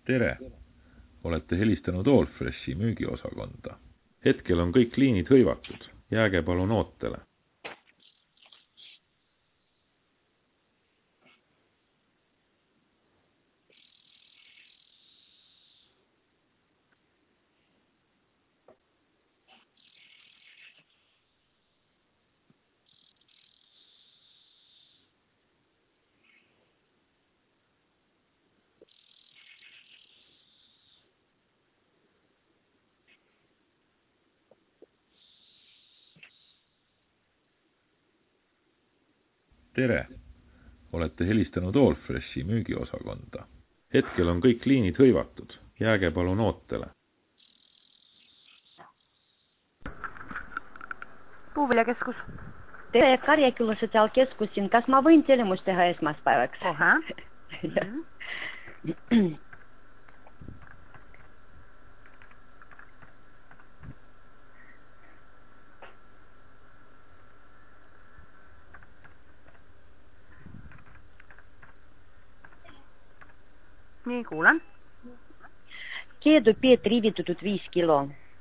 Tere! Olete helistanud Allfreshi müügiosakonda. Hetkel on kõik liinid hõivatud. Jääge palun ootele. Tere! Olete helistanud Allfreshi müügiosakonda. Hetkel on kõik liinid hõivatud. Jääge palun ootele. Puuviljakeskus. Tere, Karjaküla sotsiaalkeskusin. Kas ma võin telemust teha esmaspäevaks? Kohe. Nii, kuulen. Keedupeed riivitatud 5 kilo.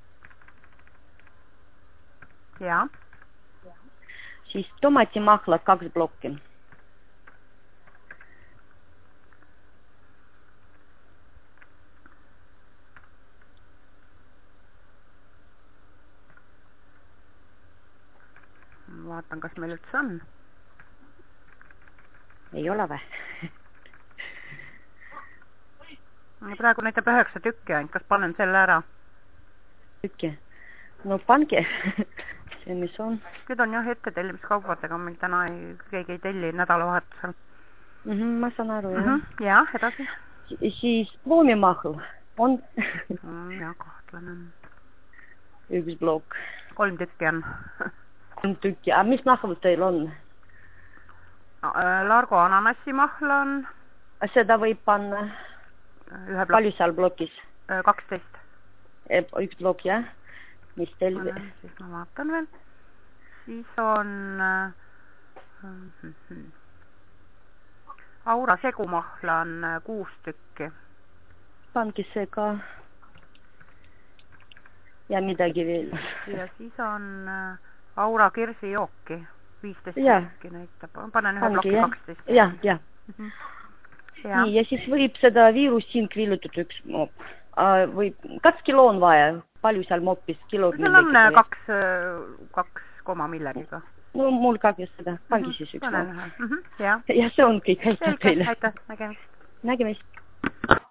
Ja. Siis tomatimahla 2 blokki. Vaatan, kas meil üldse on. Ei ole või? Praegu näitab 9 tükki ainult. Kas panen selle ära? Tükki. No pange. See mis on. Nüüd on jah ette tellimiskaubadega. Meil täna keegi ei telli nädalavahetusel. Ma saan aru, jah. Ja, edasi. Siis loomimahl on. Ja, kahtlane. 1 blokk. 3 tükki on. 3 tükki. Aga mis mahl teil on? Largo ananassimahl on. Seda võib panna. Palju seal blokis? 12. 1 blokk, jah? Mis teil? Siis ma vaatan veel. Siis on Aura segumahla on 6 tükki. Pangi see ka. Ja midagi veel. Ja siis on Aura kirsijooki 15 tükki näitab. Panen ühe bloki 12. Jah. Nii, ja siis võib seda viirusink viilutud 1 mopp. Või 2 kilo on vaja. Palju seal moppis? Kilo seal on 2 millegiga. No mul ka just seda. Pangi siis 1 mopp. Ja see on kõik. Aitäh teile. Aitäh. Nägemist. Nägemist.